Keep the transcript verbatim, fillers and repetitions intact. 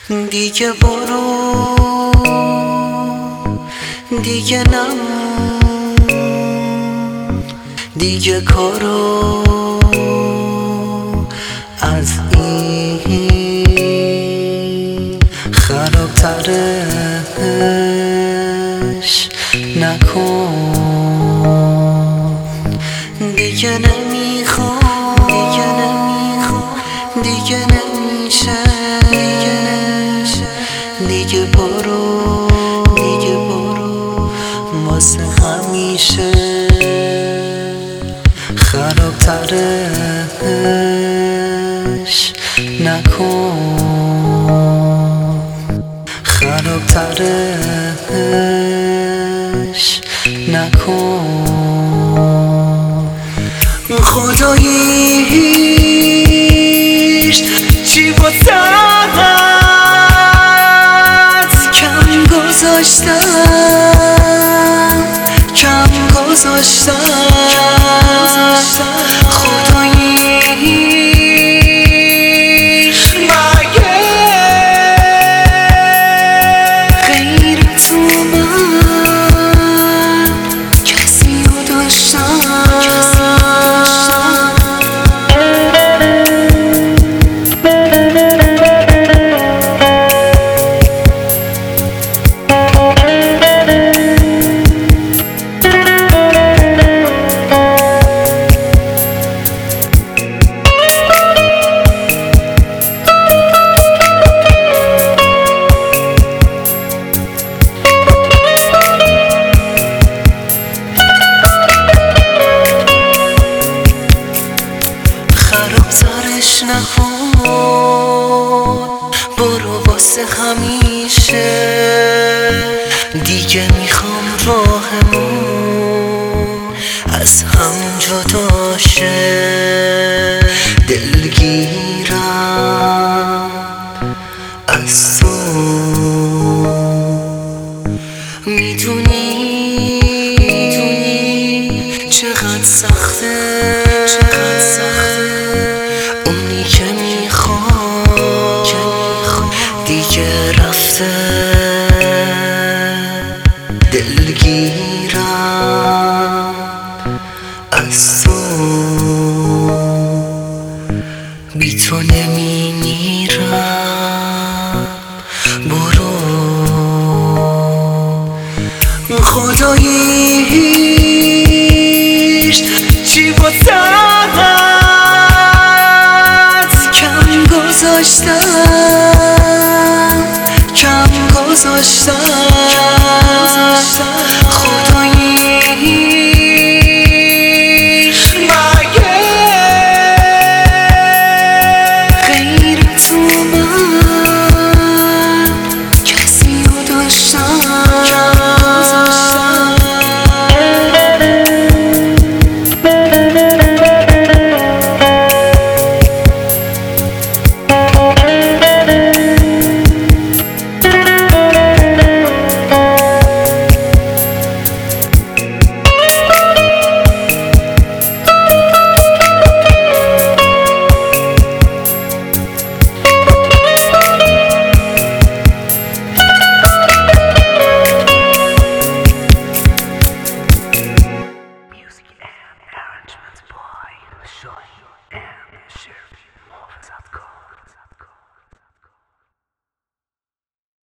دیگه برو، دیگه نمون، دیگه کارو از این خرابترش نکن. دیگه نمیخوام، دیگه نمیخوام، دیگه نمیشه، دیگه نمیشه، دیگه برو، دیگه برو واسه همیشه. خرابترش نکن، خرابترش نکن. خداییش چی واسه‌ت کم گذاشتم، کم گذاشتم. خداییش مگه غیر تو من کسی رو داشتم؟ خرابترش نکن، برو واسه همیشه. دیگه میخوام راهمون از هم جدا شه. دلگیرم از تو، میدونی میدونی چقدر سخته، چقدر سخته اونی که میخوام دیگه